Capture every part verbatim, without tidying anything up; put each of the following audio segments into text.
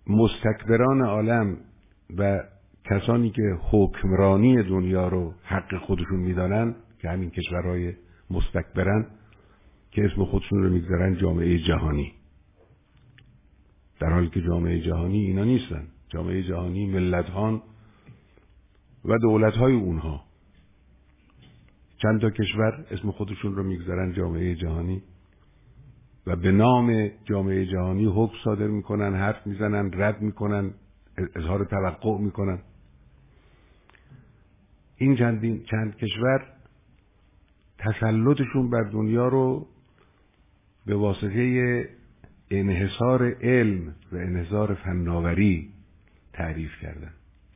مستکبران عالم و کسانی که حکمرانی دنیا رو حق خودشون میدانن که همین کشورهای مستکبرن که اسم خودشون رو میگذارن جامعه جهانی، در حالی که جامعه جهانی اینا نیستن. جامعه جهانی ملت‌هان و دولت‌های اونها. چند تا کشور اسم خودشون رو میگذارن جامعه جهانی و به نام جامعه جهانی حکم صادر میکنن، حرف میزنن، رد میکنن، اظهار توقع میکنن. این چند چند کشور تسلطشون بر دنیا رو به واسطه انحصار علم و انحصار فناوری تعریف کردن.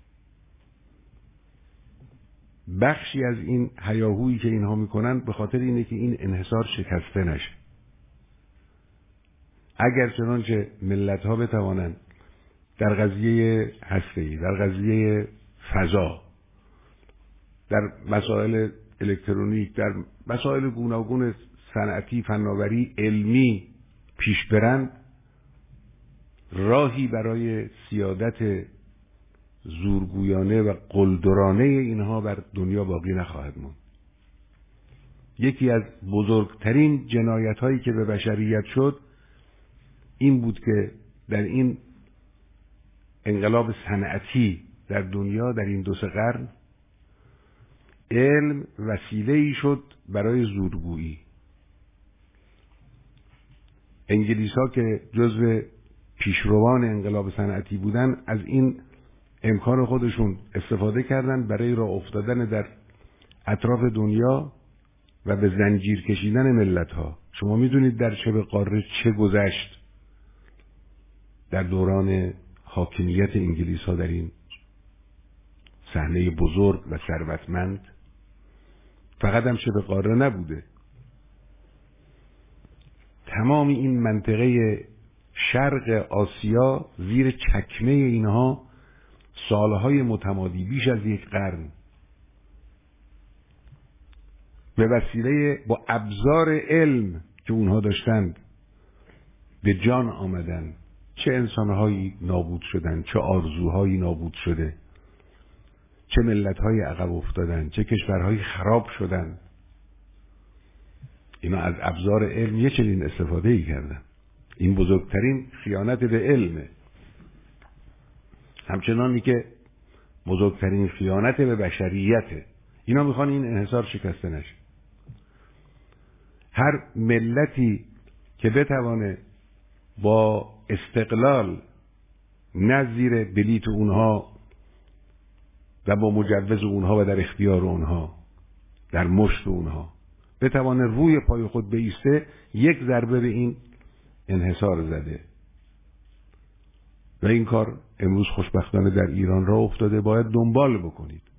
بخشی از این هیاهویی که اینها میکنن به خاطر اینه که این انحصار شکسته نشه. اگر چنانچه ملت ها بتوانند در قضیه هسته‌ای، در قضیه فضا، در مسائل الکترونیک، در مسائل گوناگون صنعتی، فناوری، علمی پیش برند، راهی برای سیادت زورگویانه و قلدرانه اینها بر دنیا باقی نخواهد موند. یکی از بزرگترین جنایت هایی که به بشریت شد این بود که در این انقلاب صنعتی در دنیا در این دو سه قرن علم وسیله‌ای شد برای زورگویی. انگلیس‌ها که جزو پیشروان انقلاب صنعتی بودن از این امکان خودشون استفاده کردن برای راه افتادن در اطراف دنیا و به زنجیر کشیدن ملت‌ها. شما میدونید در شبه قاره چه گذشت در دوران حاکمیت انگلیس‌ها در این صحنه بزرگ و ثروتمند. فقط هم شبه قاره نبوده، تمام این منطقه شرق آسیا زیر چکمه اینها سالهای متمادی، بیش از یک قرن، به وسیله با ابزار علم که اونها داشتند به جان آمدن. چه انسانهایی نابود شدن، چه آرزوهایی نابود شده، چه ملت‌های عقب افتادن، چه کشورهایی خراب شدن. اینا از ابزار علم یه چنین استفاده‌ای کردن. این بزرگترین خیانت به علمه، همچنانی که بزرگترین خیانت به بشریته. اینا میخوان این انحصار شکسته نشه. هر ملتی که بتوانه با استقلال، نه زیر بلیت اونها و با مجوز اونها و در اختیار اونها، در مشت اونها، بتوانه روی پای خود بایسته، یک ضربه به این انحصار زده. و این کار امروز خوشبختانه در ایران راه افتاده. باید دنبال بکنید.